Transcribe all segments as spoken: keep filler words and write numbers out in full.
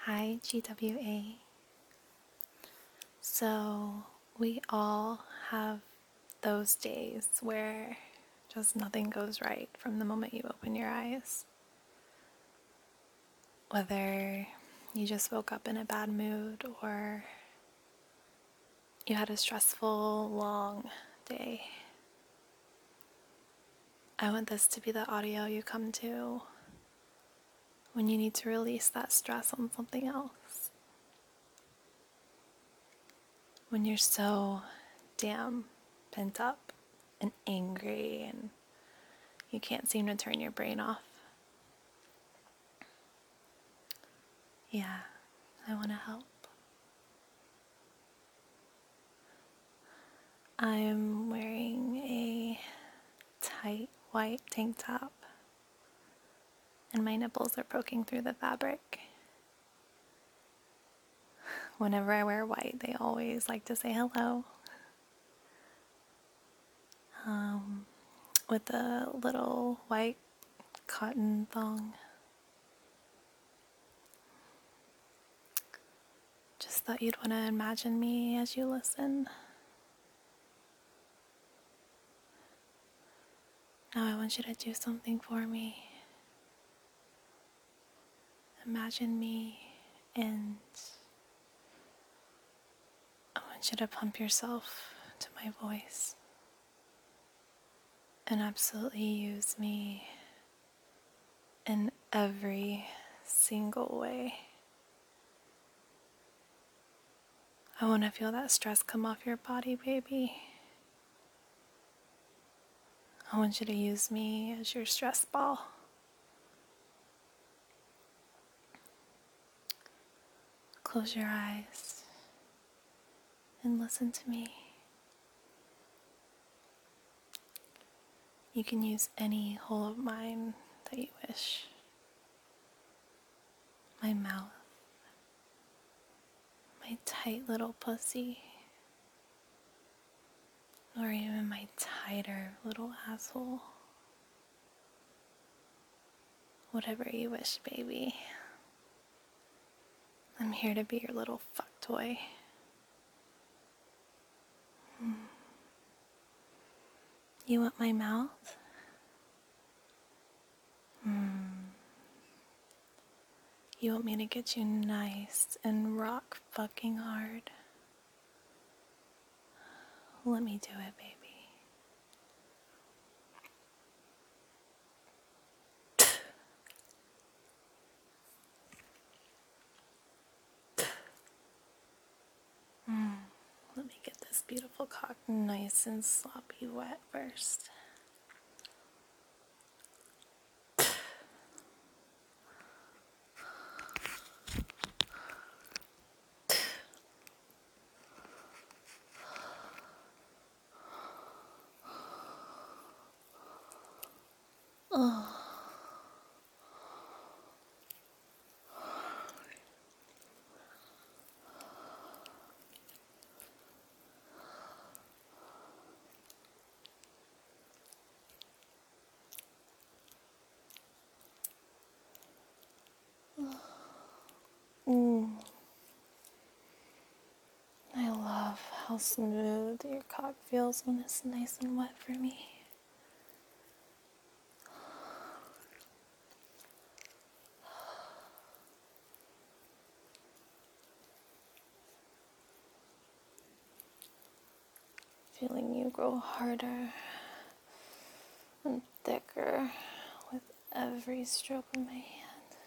Hi, G W A. So, we all have those days where just nothing goes right from the moment you open your eyes. Whether you just woke up in a bad mood or you had a stressful, long day. I want this to be the audio you come to when you need to release that stress on something else. When you're so damn pent up and angry and you can't seem to turn your brain off. Yeah, I want to help. I'm wearing a tight white tank top and my nipples are poking through the fabric. Whenever I wear white, they always like to say hello. Um, with a little white cotton thong. Just thought you'd want to imagine me as you listen. Now I want you to do something for me. Imagine me and I want you to pump yourself to my voice and absolutely use me in every single way. I want to feel that stress come off your body, baby. I want you to use me as your stress ball. Close your eyes and listen to me. You can use any hole of mine that you wish. My mouth, my tight little pussy, or even my tighter little asshole. Whatever you wish, baby. I'm here to be your little fuck toy. Hmm. You want my mouth? Hmm. You want me to get you nice and rock fucking hard? Let me do it, baby. Mm. Let me get this beautiful cock nice and sloppy wet first. Oh. Mm. I love how smooth your cock feels when it's nice and wet for me. Feeling you grow harder and thicker with every stroke of my hand.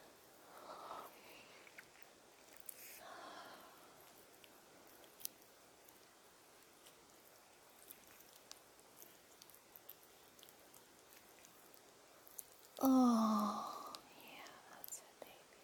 Oh, yeah, that's it, baby.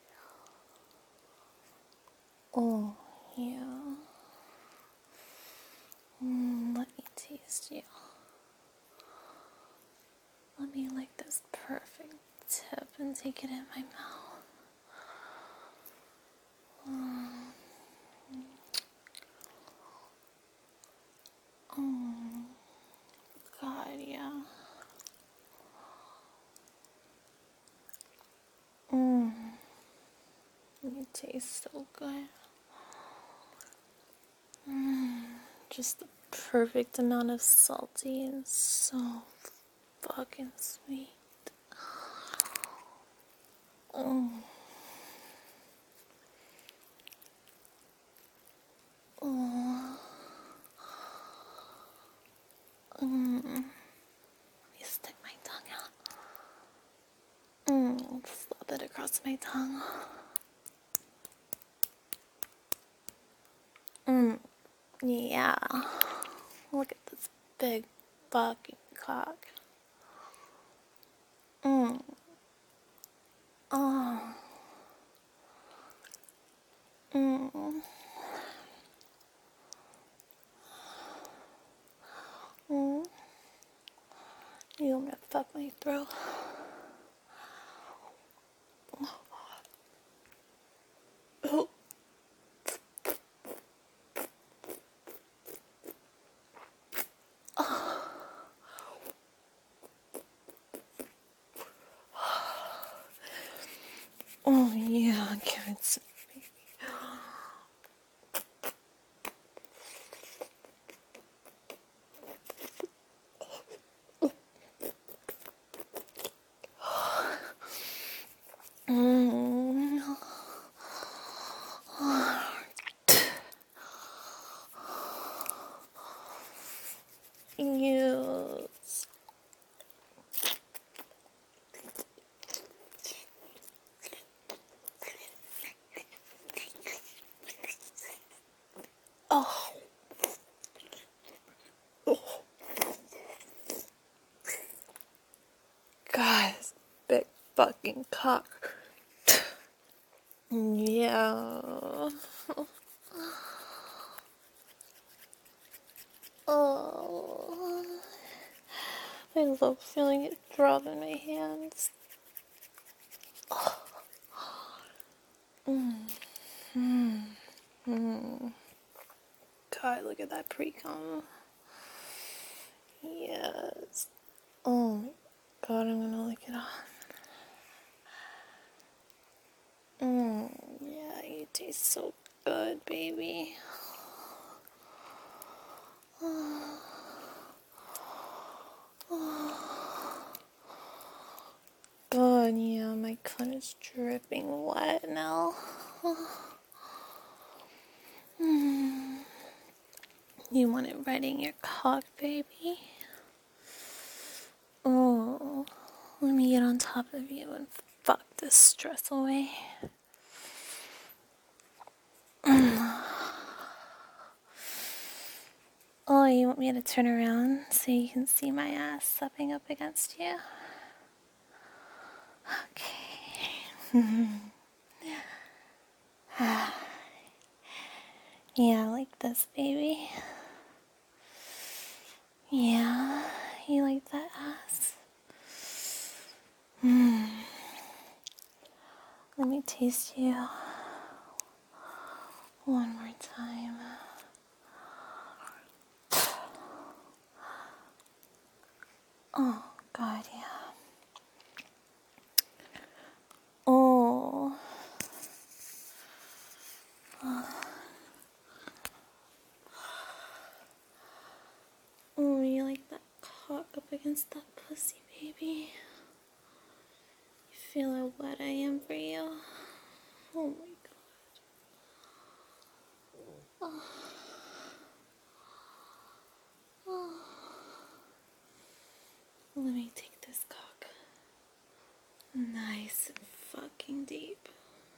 Oh, yeah. Mm, let me taste you. Let me lick this perfect tip and take it in my mouth. Mm. Oh, God, yeah. Mm. Let me tastes so good. Mm, just the perfect amount of salty and so fucking sweet. Mm. Oh. Mm. Let me stick my tongue out. Mm. Slap it across my tongue. Mm. Yeah. Look at this big fucking cock. Mm. Oh. Mm. Mm. You want me to fuck my throat? Oh. Oh yeah, give it some baby. Mm. Yes. Oh. Oh. Guys, big fucking cock. Yeah. Oh. I love feeling it drop in my hands. Oh. Mm. Mm. Mm. God, look at that pre-com. Yes. Oh my god, I'm gonna lick it off. Mmm, yeah, you taste so good, baby. Oh, oh. God, yeah, my cunt is dripping wet now. Mm. You want it right in your cock, baby? Oh, let me get on top of you and fuck this stress away. Oh, you want me to turn around so you can see my ass supping up against you? Okay. Yeah, like this, baby. Yeah, you like that ass? Mm. Let me taste you one more time. Oh, God, yeah. Oh. Oh, you like that cock up against that pussy, baby? You feel how wet I am for you? Oh, my God. Oh. Oh. Let me take this cock nice and fucking deep.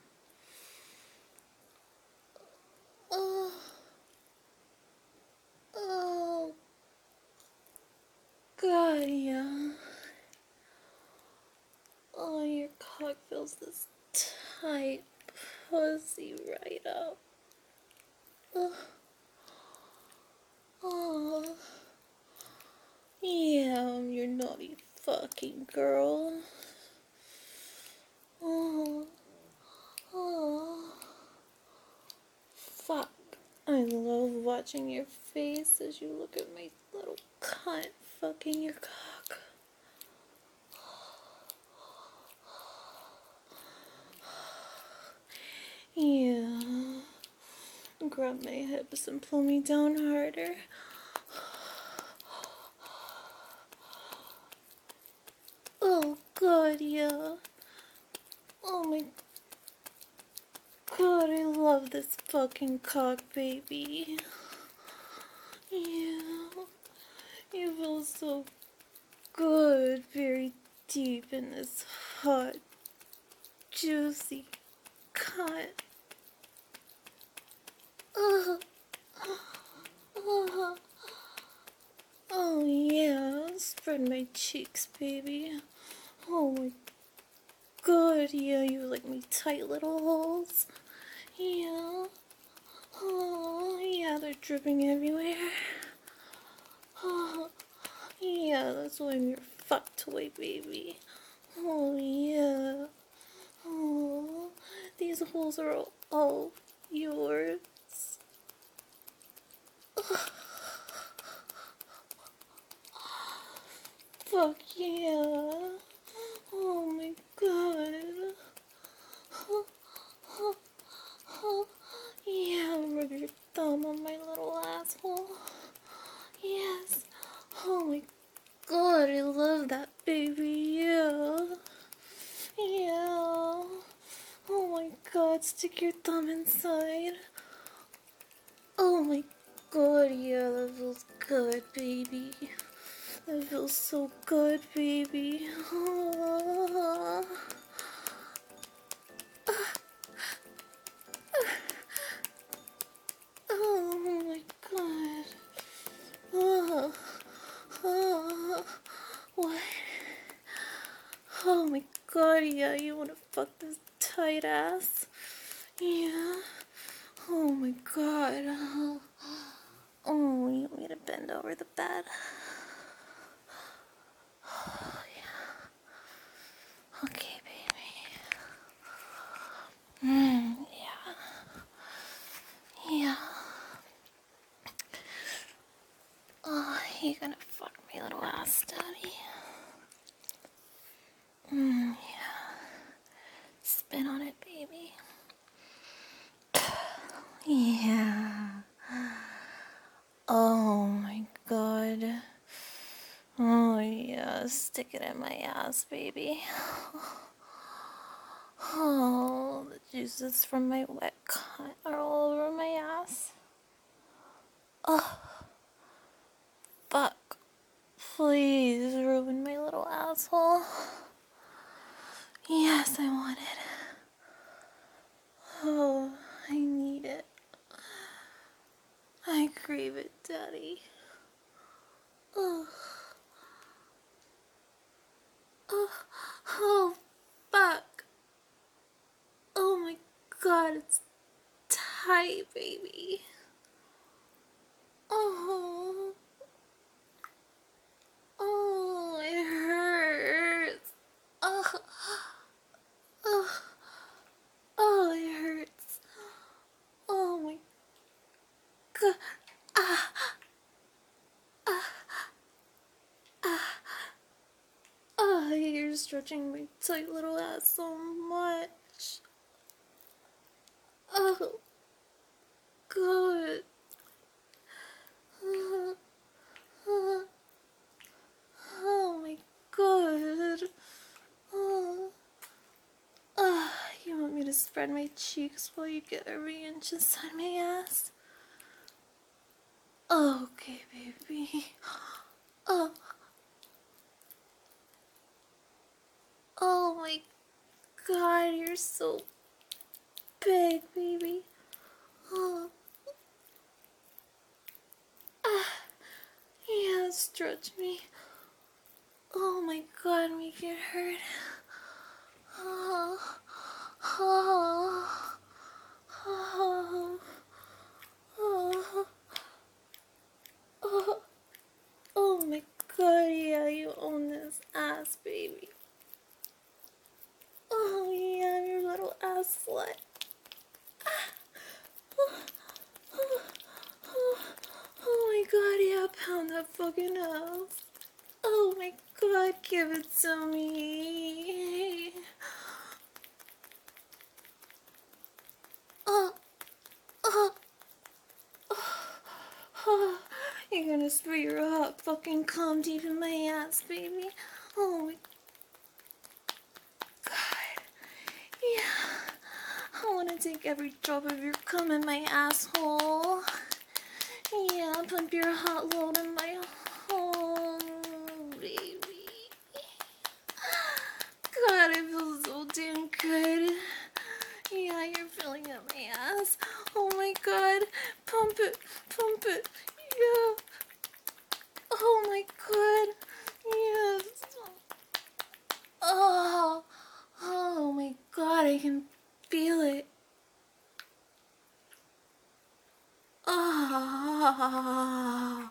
Oh. Oh. God, yeah. Oh, your cock feels this tight pussy right up. Oh. Oh. Yeah, you naughty fucking girl. Oh. Oh. Fuck. I love watching your face as you look at my little cunt fucking your cock. grab my hips and pull me down harder. Oh god, yeah. Oh my god, I love this fucking cock, baby. Yeah. You feel so good, very deep in this hot, juicy cunt. Uh, uh, oh yeah, spread my cheeks, baby. Oh my god, yeah, you like my tight little holes. Yeah. Oh yeah, they're dripping everywhere. Oh yeah, that's why I'm your fuck toy, baby. Oh yeah. Oh, these holes are all, all yours. Fuck yeah. Oh my god. Yeah, rub your thumb on my little asshole. Yes. Oh my god, I love that, baby. Yeah. Yeah. Oh my god, stick your thumb inside. Oh my god, yeah, that feels good, baby. That feels so good, baby. Oh, oh my god. Oh, oh, what? Oh my god, yeah, you wanna fuck this tight ass? Yeah. Oh my god. Oh, oh, you want me to bend over the bed? Oh, yeah. Okay, baby. Mm, yeah. Yeah. Oh, you gonna fuck my little ass, daddy? Mm, yeah. Spin on it, baby. Yeah. Oh my god. Oh yeah, stick it in my ass, baby. Oh, the juices from my wet cunt are all over my ass. Oh, fuck. Please ruin my little asshole. Yes, I want it. Oh, I need it. I crave it, Daddy. Oh, oh, oh, fuck. Oh my god, it's tight, baby. Oh, oh, it hurts. Oh, oh, oh, it hurts. Oh my god. Ah, ah, ah. Oh, you're stretching my tight little ass so much. Oh, good. Uh, uh, oh my god. Oh, oh, you want me to spread my cheeks while you get every inch inside my ass? Oh, okay, baby. Oh, oh my god, you're so big, baby. Oh, ah, yeah, stretch me. Oh my god, make it hurt. Oh, oh, oh, oh, oh, oh my god, yeah, you own this ass, baby. Oh yeah, your little ass slut. Oh, oh, oh, oh my god, yeah, pound that fucking ass. Oh my god, give it to me. Oh, oh, You're gonna spray your hot fucking cum deep in my ass, baby. Oh my god. Yeah. I wanna take every drop of your cum in my asshole. Yeah, pump your hot load in my hole, baby. God, it feels so damn good. Yeah, you're filling up my ass. Oh my god. Pump it, pump it. Yeah. Oh my god. Yes. Oh. Oh my god, I can feel it. Oh.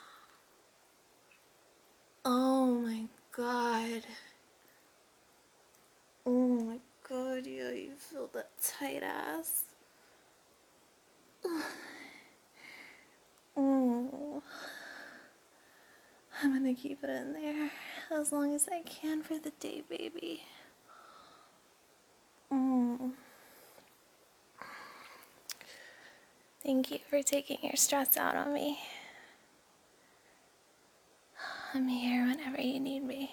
Oh my god. Oh my god, yeah, you feel that tight ass. Oh. I'm gonna keep it in there as long as I can for the day, baby. Mm. Thank you for taking your stress out on me. I'm here whenever you need me.